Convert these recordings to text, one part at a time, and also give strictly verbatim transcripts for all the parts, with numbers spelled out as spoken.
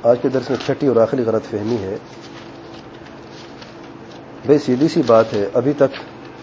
آج کے درس میں چھٹی اور آخری غلط فہمی ہے. بے سیدھی سی بات ہے, ابھی تک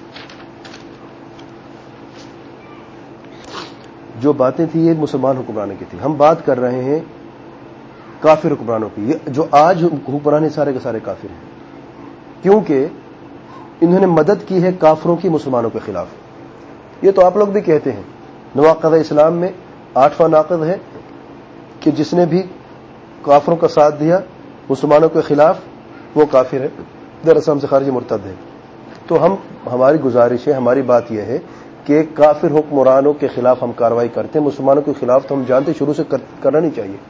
جو باتیں تھیں یہ مسلمان حکمرانوں کی تھی. ہم بات کر رہے ہیں کافر حکمرانوں کی. یہ جو آج حکمران سارے کے سارے کافر ہیں, کیونکہ انہوں نے مدد کی ہے کافروں کی مسلمانوں کے خلاف. یہ تو آپ لوگ بھی کہتے ہیں. نواقض اسلام میں آٹھواں ناقض ہے کہ جس نے بھی کافروں کا ساتھ دیا مسلمانوں کے خلاف وہ کافر ہے, دراصل ہم سے خارجی مرتد ہے. تو ہم ہماری گزارش ہے, ہماری بات یہ ہے کہ کافر حکمرانوں کے خلاف ہم کارروائی کرتے ہیں, مسلمانوں کے خلاف تو ہم جانتے شروع سے کرنا نہیں چاہیے.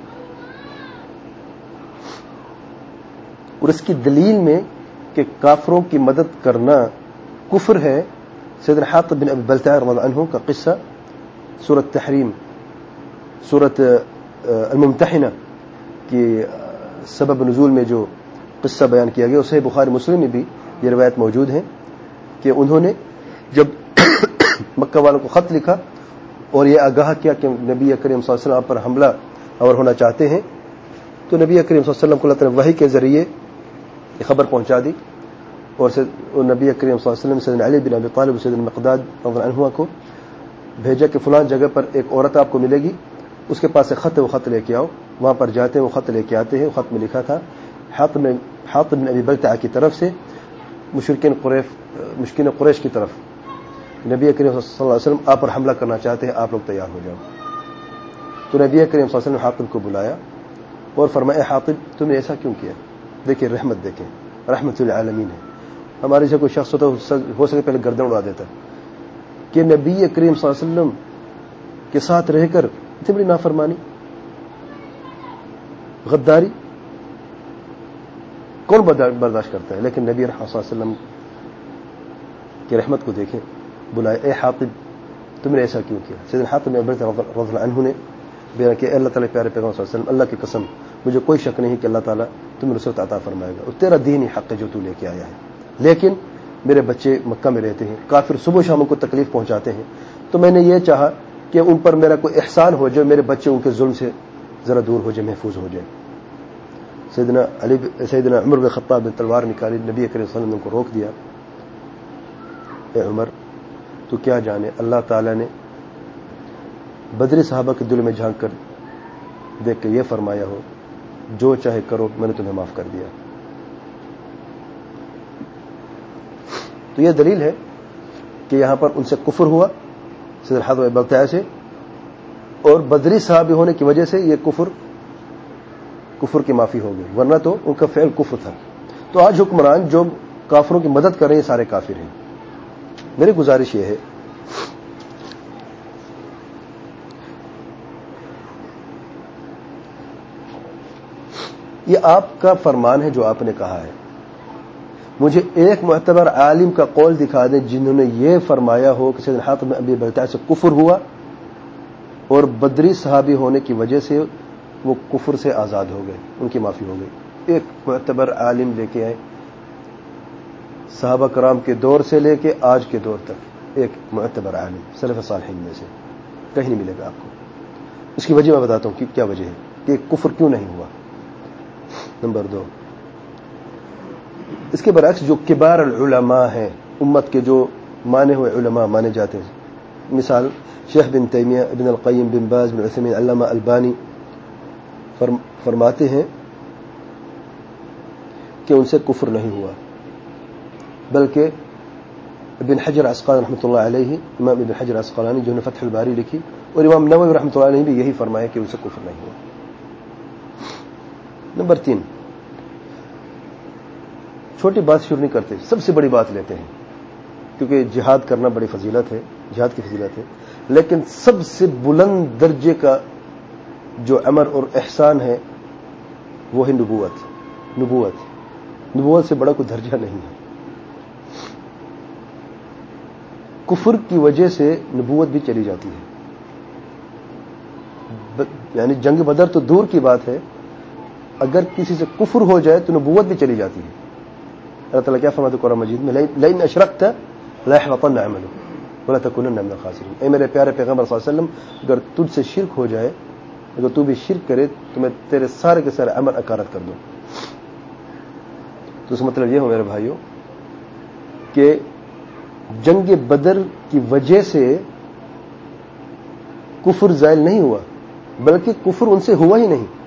اور اس کی دلیل میں کہ کافروں کی مدد کرنا کفر ہے, سیدنا حاطب بن ابی بلتع رضی اللہ عنہ کا قصہ سورۃ تحریم, سورۃ الممتحنہ کی سبب نزول میں جو قصہ بیان کیا گیا, اسے بخاری مسلم میں بھی یہ روایت موجود ہے کہ انہوں نے جب مکہ والوں کو خط لکھا اور یہ آگاہ کیا کہ نبی کریم صلی اللہ علیہ وسلم پر حملہ آور ہونا چاہتے ہیں, تو نبی کریم صلی اللہ علیہ وسلم کو اللہ تعالی وحی کے ذریعے یہ خبر پہنچا دی, اور نبی کریم صلی اللہ علیہ وسلم سیدنا علی بن ابی طالب سیدنا مقداد رضی اللہ عنہ کو بھیجا کہ فلان جگہ پر ایک عورت آپ کو ملے گی, اس کے پاس ایک خط ہے, وہ خط لے کے آؤ. وہاں پر جاتے ہیں, وہ خط لے کے آتے ہیں. خط میں لکھا تھا حاطب حاطب بن ابی بلتع کی طرف سے مشرکین قریش مشرکین قریش کی طرف نبی کریم صلی اللہ علیہ وسلم آپ پر حملہ کرنا چاہتے ہیں, آپ لوگ تیار ہو جاؤ. تو نبی کریم صلی اللہ علیہ وسلم حاطب کو بلایا اور فرمایا, حاطب تم نے ایسا کیوں کیا؟ دیکھیں رحمت, دیکھیں رحمت للعالمین ہے. ہمارے سے کوئی شخص ہوتا ہو سکے پہلے گردن اڑا دیتا کہ نبی کریم صلی اللہ علیہ وسلم کے ساتھ رہ کر اتنی بڑی نافرمانی, غداری کون برداشت کرتا ہے؟ لیکن نبی رحمت صلی اللہ علیہ وسلم کی رحمت کو دیکھیں, بلائے اے حاطب تم نے ایسا کیوں کیا؟ سیدنا حاطب بن ابی بلتع رضی اللہ عنہ نے بیان کیا, اللہ تعالیٰ پیارے پیغمبر صلی اللہ علیہ وسلم, اللہ کی قسم مجھے کوئی شک نہیں کہ اللہ تعالیٰ تمہیں نصرت عطا فرمائے گا, اور تیرا دین ہی حق ہے جو تو لے کے آیا ہے. لیکن میرے بچے مکہ میں رہتے ہیں, کافر صبح شام کو تکلیف پہنچاتے ہیں, تو میں نے یہ چاہا کہ ان پر میرا کوئی احسان ہو جائے, میرے بچے ان کے ظلم سے ذرا دور ہو جائے, محفوظ ہو جائے. سیدنا علی سیدنا عمر بن خطاب نے تلوار نکالی, نبی کریم صلی اللہ علیہ وسلم کو روک دیا. اے عمر تو کیا جانے اللہ تعالیٰ نے بدری صحابہ کے دل میں جھانک کر دیکھ کے یہ فرمایا ہو, جو چاہے کرو میں نے تمہیں معاف کر دیا. تو یہ دلیل ہے کہ یہاں پر ان سے کفر ہوا سیدنا حاطب بن ابی بلتع سے, اور بدری صحابی ہونے کی وجہ سے یہ کفر کفر کی معافی ہو گئی, ورنہ تو ان کا فعل کفر تھا. تو آج حکمران جو کافروں کی مدد کر رہے ہیں سارے کافر ہیں. میری گزارش یہ ہے یہ آپ کا فرمان ہے جو آپ نے کہا ہے, مجھے ایک معتبر عالم کا قول دکھا دیں جنہوں نے یہ فرمایا ہو کہ سیدنا حاطب بن ابی بلتع سے کفر ہوا اور بدری صحابی ہونے کی وجہ سے وہ کفر سے آزاد ہو گئے, ان کی معافی ہو گئی. ایک معتبر عالم لے کے آئے, صحابہ کرام کے دور سے لے کے آج کے دور تک ایک معتبر عالم سلف صالحین میں سے کہیں نہیں ملے گا آپ کو. اس کی وجہ میں بتاتا ہوں کہ کیا وجہ ہے کہ کفر کیوں نہیں ہوا. نمبر دو, اس کے برعکس جو کبار العلماء ہیں, امت کے جو مانے ہوئے علماء مانے جاتے ہیں, مثال شیخ بن تیمیہ, ابن القیم, بن باز, بن عثیمین, علامہ البانی فرماتے ہیں کہ ان سے کفر نہیں ہوا, بلکہ ابن حجر عسقلانی رحمۃ اللہ علیہ, امام ابن حجر عسقلانی جو نے فتح الباری لکھی, اور امام نووی رحمۃ اللہ علیہ نے بھی یہی فرمایا کہ ان سے کفر نہیں ہوا. نمبر تین, چھوٹی بات شروع نہیں کرتے, سب سے بڑی بات لیتے ہیں, کیونکہ جہاد کرنا بڑی فضیلت ہے, جہاد کی فضیلت ہے, لیکن سب سے بلند درجے کا جو امر اور احسان ہے وہ ہے نبوت. نبوت نبوت سے بڑا کوئی درجہ نہیں ہے. کفر کی وجہ سے نبوت بھی چلی جاتی ہے, یعنی جنگ بدر تو دور کی بات ہے, اگر کسی سے کفر ہو جائے تو نبوت بھی چلی جاتی ہے. اللہ تعالیٰ کیا فرماتے قرآن مجید میں, لئن اشرکت ليحبطن عملك ولا تكونن من الخاسرين. اے میرے پیارے پیغمبر صلی اللہ علیہ وسلم, اگر تجھ سے شرک ہو جائے اگر تو بھی شرک کرے تو میں تیرے سارے کے سارے عمل اکارت کر دوں. تو اس کا مطلب یہ ہو میرے بھائیوں کہ جنگ بدر کی وجہ سے کفر زائل نہیں ہوا، بلکہ کفر ان سے ہوا ہی نہیں.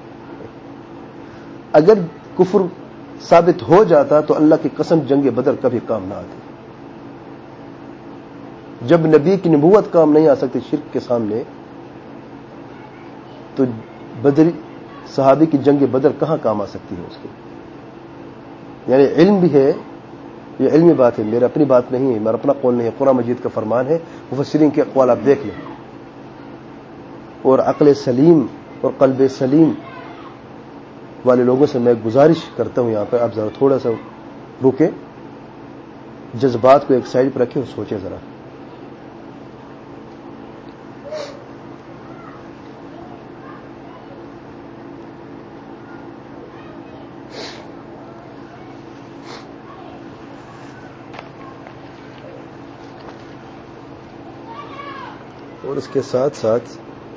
اگر کفر ثابت ہو جاتا تو اللہ کی قسم جنگ بدر کبھی کام نہ آتی. جب نبی کی نبوت کام نہیں آ سکتی شرک کے سامنے، تو بدری صحابی کی جنگ بدر کہاں کام آ سکتی ہے اس کے؟ یعنی علم بھی ہے، یہ علمی بات ہے، میرا اپنی بات نہیں ہے، میرا اپنا قول نہیں ہے، قرآن مجید کا فرمان ہے، مفسرین کے اقوال آپ دیکھ لیں. اور عقل سلیم اور قلب سلیم والے لوگوں سے میں گزارش کرتا ہوں یہاں پہ آپ ذرا تھوڑا سا رکیں، جذبات کو ایک سائڈ پہ رکھیں اور سوچیں ذرا. اور اس کے ساتھ ساتھ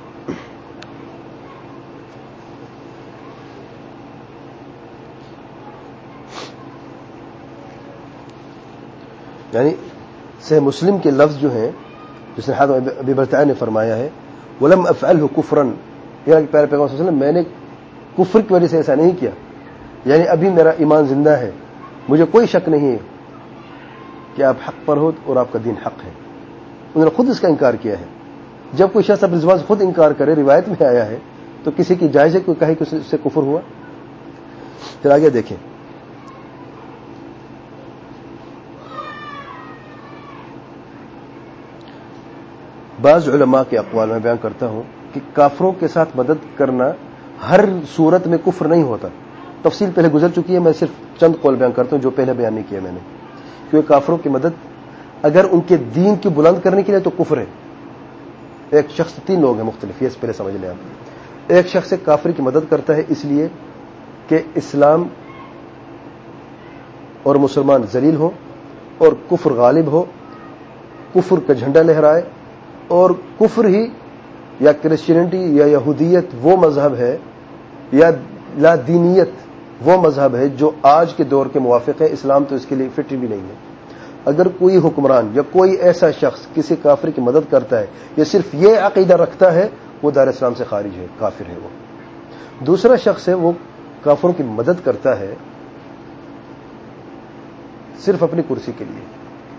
یعنی صحیح مسلم کے لفظ جو ہیں جس نے حضرت ابی بلتع نے فرمایا ہے ولم افعلہ کفرا، یعنی پیارے پیغمبر صلی اللہ علیہ وسلم میں نے کفر کی وجہ سے ایسا نہیں کیا، یعنی ابھی میرا ایمان زندہ ہے، مجھے کوئی شک نہیں ہے کہ آپ حق پر ہو اور آپ کا دین حق ہے. انہوں نے خود اس کا انکار کیا ہے. جب کوئی شخص اپنے زبان سے خود انکار کرے، روایت میں آیا ہے، تو کسی کی جائز ہے کوئی کہے کہ اس سے کفر ہوا؟ پھر آگے دیکھیں، بعض علماء کے اقوال میں بیان کرتا ہوں کہ کافروں کے ساتھ مدد کرنا ہر صورت میں کفر نہیں ہوتا. تفصیل پہلے گزر چکی ہے، میں صرف چند قول بیان کرتا ہوں جو پہلے بیان نہیں کیا میں نے. کیونکہ کافروں کی مدد اگر ان کے دین کی بلند کرنے کے لیے تو کفر ہے. ایک شخص، تین لوگ ہیں مختلف، یہ پہلے سمجھ لیں آپ. ایک شخص کافر کی مدد کرتا ہے اس لیے کہ اسلام اور مسلمان ذلیل ہو اور کفر غالب ہو، کفر کا جھنڈا لہرائے، اور کفر ہی یا کرسچینٹی یا یہودیت وہ مذہب ہے یا لا دینیت وہ مذہب ہے جو آج کے دور کے موافق ہے، اسلام تو اس کے لیے فٹ بھی نہیں ہے. اگر کوئی حکمران یا کوئی ایسا شخص کسی کافر کی مدد کرتا ہے یا صرف یہ عقیدہ رکھتا ہے، وہ دار اسلام سے خارج ہے، کافر ہے وہ. دوسرا شخص ہے وہ کافروں کی مدد کرتا ہے صرف اپنی کرسی کے لیے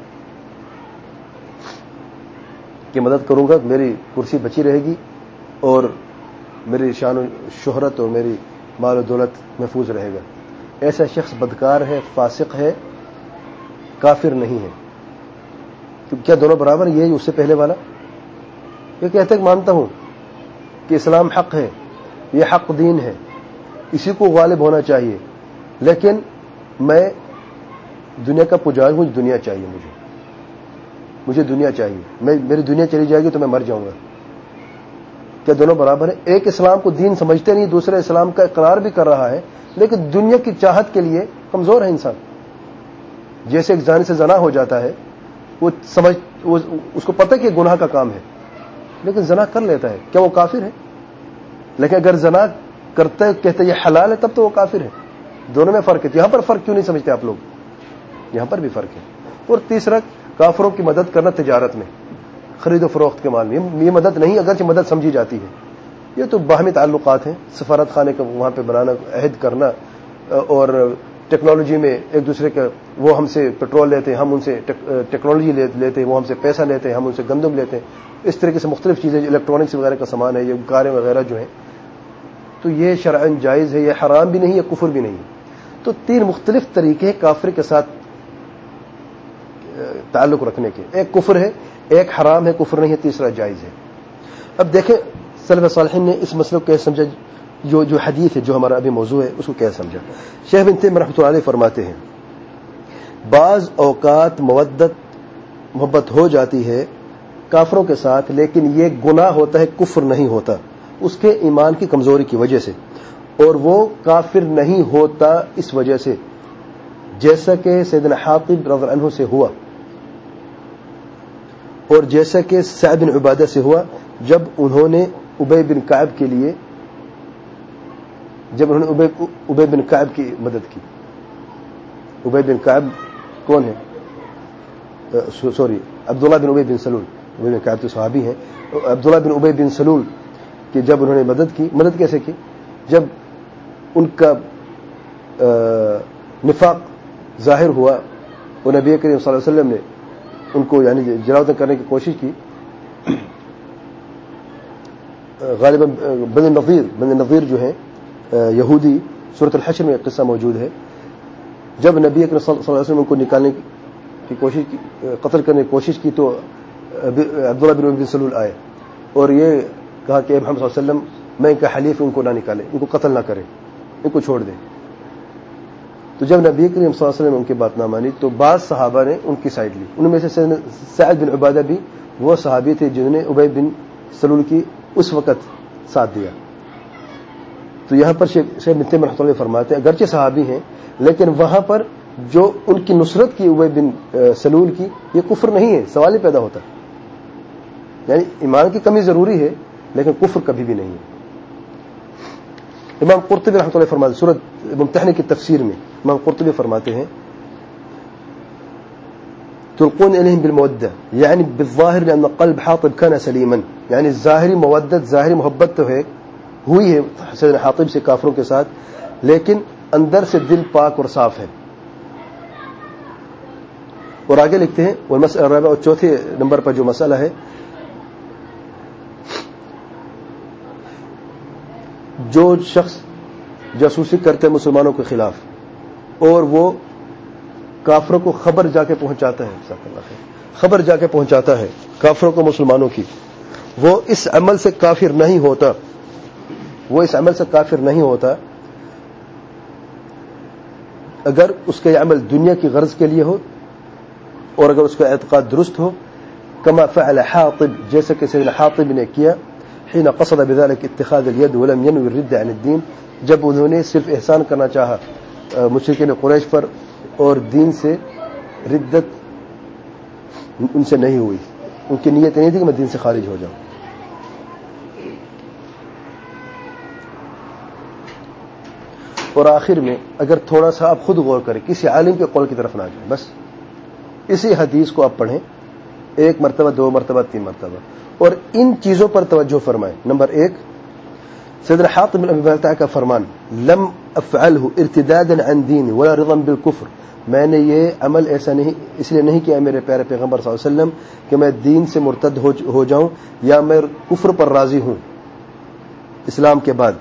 کہ مدد کروں گا میری کرسی بچی رہے گی اور میری شان و شہرت اور میری مال و دولت محفوظ رہے گا. ایسا شخص بدکار ہے، فاسق ہے، کافر نہیں ہے. کیا دونوں برابر؟ یہ اس سے پہلے والا یہ کہتے کہ مانتا ہوں کہ اسلام حق ہے، یہ حق دین ہے، اسی کو غالب ہونا چاہیے، لیکن میں دنیا کا پجاری ہوں، دنیا چاہیے مجھے مجھے دنیا چاہیے، میں میری دنیا چلی جائے گی تو میں مر جاؤں گا. کیا دونوں برابر ہیں؟ ایک اسلام کو دین سمجھتے نہیں، دوسرا اسلام کا اقرار بھی کر رہا ہے لیکن دنیا کی چاہت کے لیے کمزور ہے انسان. جیسے ایک زانی سے زنا ہو جاتا ہے، وہ سمجھ وہ اس کو پتہ کہ گناہ کا کام ہے لیکن زنا کر لیتا ہے، کیا وہ کافر ہے؟ لیکن اگر زنا کرتا ہے کہتے یہ حلال ہے تب تو وہ کافر ہے. دونوں میں فرق ہے. یہاں پر فرق کیوں نہیں سمجھتے آپ لوگ؟ یہاں پر بھی فرق ہے. اور تیسرا، کافروں کی مدد کرنا تجارت میں، خرید و فروخت کے مال میں، یہ مدد نہیں، اگرچہ مدد سمجھی جاتی ہے. یہ تو باہمی تعلقات ہیں، سفارت خانے کا وہاں پہ بنانا، عہد کرنا، اور ٹیکنالوجی میں ایک دوسرے کا، وہ ہم سے پیٹرول لیتے ہیں، ہم ان سے ٹیکنالوجی لیتے ہیں، وہ ہم سے پیسہ لیتے ہیں، ہم ان سے گندم لیتے ہیں. اس طریقے سے مختلف چیزیں، الیکٹرانکس وغیرہ کا سامان ہے، یہ کاریں وغیرہ جو ہیں، تو یہ شرعاً جائز ہے، یہ حرام بھی نہیں ہے، کفر بھی نہیں ہے. تو تین مختلف طریقے ہیں کافر کے ساتھ تعلق رکھنے کے. ایک کفر ہے، ایک حرام ہے، کفر نہیں ہے، تیسرا جائز ہے. اب دیکھیں سلف صالحین نے اس مسئلے کو کیسے سمجھا، جو جو حدیث ہے جو ہمارا ابھی موضوع ہے اس کو کیسے سمجھا. شیخ بن تیمیہ رحمۃ اللہ علیہ فرماتے ہیں بعض اوقات مودت محبت ہو جاتی ہے کافروں کے ساتھ، لیکن یہ گناہ ہوتا ہے، کفر نہیں ہوتا، اس کے ایمان کی کمزوری کی وجہ سے، اور وہ کافر نہیں ہوتا اس وجہ سے، جیسا کہ سیدنا حاطب رضی اللہ عنہ سے ہوا اور جیسا کہ سعد بن عبادہ سے ہوا جب انہوں نے ابی بن کعب کے لیے جب انہوں نے ابی بن کعب کی مدد کی. ابی بن کعب کون ہے؟ سوری عبداللہ بن ابی بن سلول. ابی بن کعب تو صحابی ہیں. عبداللہ بن ابی بن سلول کہ جب انہوں نے مدد کی, مدد کیسے کی؟ جب ان کا نفاق ظاہر ہوا اور نبی کریم صلی اللہ علیہ وسلم نے ان کو یعنی جلاوطن کرنے کی کوشش کی. غالباً بنی نظیر بنی نظیر جو ہیں یہودی, سورۃ الحشر میں ایک قصہ موجود ہے. جب نبی اکرم صلی اللہ علیہ وسلم ان کو نکالنے کی کوشش کی, قتل کرنے کی کوشش کی, تو عبداللہ بن ابی بن سلول آئے اور یہ کہا کہ اے محمد صلی اللہ علیہ وسلم میں ان کا حلیف, ان کو نہ نکالے, ان کو قتل نہ کرے, ان کو چھوڑ دیں. تو جب نبی کریم صلی اللہ علیہ وسلم نے ان کی بات نہ مانی تو بعض صحابہ نے ان کی سائڈ لی. ان میں سے سعد بن عبادہ بھی وہ صحابی تھے جنہوں نے ابی بن سلول کی اس وقت ساتھ دیا. تو یہاں پر شیخ ابن تیمیہ رحمۃ اللہ فرماتے ہیں اگرچہ صحابی ہیں لیکن وہاں پر جو ان کی نصرت کی ابی بن سلول کی, یہ کفر نہیں ہے. سوال ہی پیدا ہوتا ہے, یعنی ایمان کی کمی ضروری ہے لیکن کفر کبھی بھی نہیں ہے. امام قرطبی رحمۃ اللہ فرماتے ہیں سورۃ ممتحنہ کی تفسیر میں, امام قرطبی فرماتے ہیں تلقون الیہم بالمودہ یعنی بالظاہر لان قلب حاطب کان سلیما, یعنی ظاہری مودت, ظاہری محبت تو ہے ہوئی ہے سیدنا حاطب سے کافروں کے ساتھ, لیکن اندر سے دل پاک اور صاف ہے. اور آگے لکھتے ہیں والمسئلہ الرابعہ, اور چوتھے نمبر پر جو مسئلہ ہے, جو شخص جاسوسی کرتے مسلمانوں کے خلاف اور وہ کافروں کو خبر جا کے پہنچاتا ہے, خبر جا کے پہنچاتا ہے کافروں کو مسلمانوں کی, وہ اس عمل سے کافر نہیں ہوتا, وہ اس عمل سے کافر نہیں ہوتا اگر اس کا یہ عمل دنیا کی غرض کے لیے ہو اور اگر اس کا اعتقاد درست ہو. کما فعل حاطب, جیسے کہ سیدنا حاطب نے کیا, حين قصد بذلك اتخاذ اليد ولم ينوي الرد عن الدين, جب انہوں نے صرف احسان کرنا چاہا مشرکین قریش پر اور دین سے ردت ان سے نہیں ہوئی, ان کی نیت نہیں تھی کہ میں دین سے خارج ہو جاؤں. اور آخر میں اگر تھوڑا سا آپ خود غور کریں, کسی عالم کے قول کی طرف نہ جائیں, بس اسی حدیث کو آپ پڑھیں ایک مرتبہ, دو مرتبہ, تین مرتبہ, اور ان چیزوں پر توجہ فرمائیں. نمبر ایک, سیدنا حاطب بن ابی بلتعہ کا فرمان لم افعلہ ارتدادا عن دین ولا رضا بالکفر, میں نے یہ عمل ایسا نہیں اس لیے نہیں کیا میرے پیارے پیغمبر صلی اللہ علیہ وسلم کہ میں دین سے مرتد ہو جاؤں یا میں کفر پر راضی ہوں اسلام کے بعد.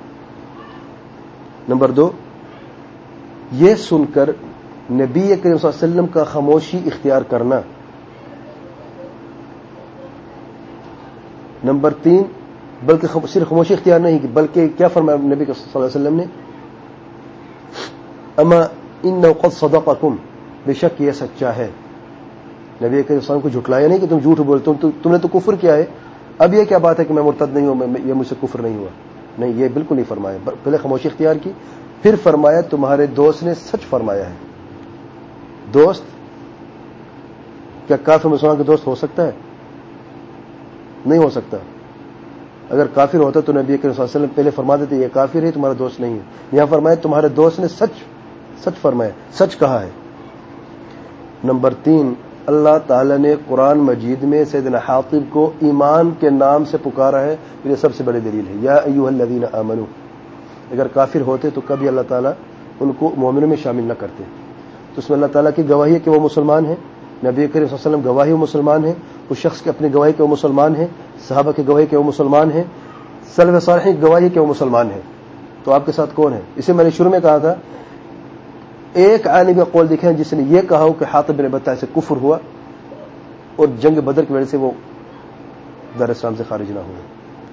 نمبر دو, یہ سن کر نبی کریم صلی اللہ علیہ وسلم کا خاموشی اختیار کرنا. نمبر تین, بلکہ صرف خاموشی اختیار نہیں بلکہ کیا فرمایا نبی صلی اللہ علیہ وسلم نے, اما انه قد صدقکم, بے شک یہ سچا ہے. نبی کریم صلی اللہ علیہ وسلم کو جھٹلایا نہیں کہ تم جھوٹ بولتے ہو, تم نے تو کفر کیا ہے, اب یہ کیا بات ہے کہ میں مرتد نہیں ہوں, یہ مجھ سے کفر نہیں ہوا. نہیں, یہ بالکل نہیں فرمایا. پہلے خاموشی اختیار کی, پھر فرمایا تمہارے دوست نے سچ فرمایا ہے. دوست کیا کافر مسلمان کا دوست ہو سکتا ہے؟ نہیں ہو سکتا. اگر کافر ہوتا تو نبی کریم صلی اللہ علیہ وسلم پہلے فرما دیتے یہ کافر ہے, تمہارا دوست نہیں ہے. یہاں فرمایا تمہارے دوست نے سچ سچ فرمایا, سچ کہا ہے. نمبر تین, اللہ تعالی نے قرآن مجید میں سیدنا حاطب کو ایمان کے نام سے پکارا ہے, یہ سب سے بڑی دلیل ہے. یا ایھا الذین آمنوا, اگر کافر ہوتے تو کبھی اللہ تعالیٰ ان کو مومنوں میں شامل نہ کرتے. تو اس میں اللہ تعالیٰ کی گواہی ہے کہ وہ مسلمان ہیں, نبی کریم صلی اللہ علیہ وسلم گواہی وہ مسلمان ہیں, اس شخص کی اپنی گواہی کہ وہ مسلمان ہیں, صحابہ کی گواہی کہ وہ مسلمان ہیں, سلف صالحین کی گواہی کہ وہ مسلمان ہیں. تو آپ کے ساتھ کون ہے؟ اسے میں نے شروع میں کہا تھا ایک عالم کا قول دکھائیں جس نے یہ کہا ہو کہ حاطب بن بلتعہ سے کفر ہوا اور جنگ بدر کی وجہ سے وہ دار اسلام سے خارج نہ ہوئے.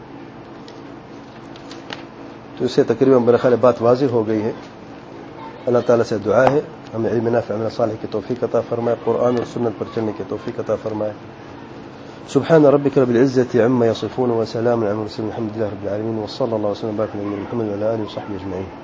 تو اس سے تقریباً میرا خیال بات واضح ہو گئی ہے. اللہ تعالیٰ سے دعا ہے ہمیں علم نافع عمل صالح کی توفیق عطا فرمائے, قرآن اور سنت پر چلنے کی توفیق عطا فرمائے. سبحان ربك رب العزة عما يصفون وسلام على المرسلين الحمد لله رب العالمين وصلى الله وسلم وبارك على محمد وعلى آله وصحبه أجمعين.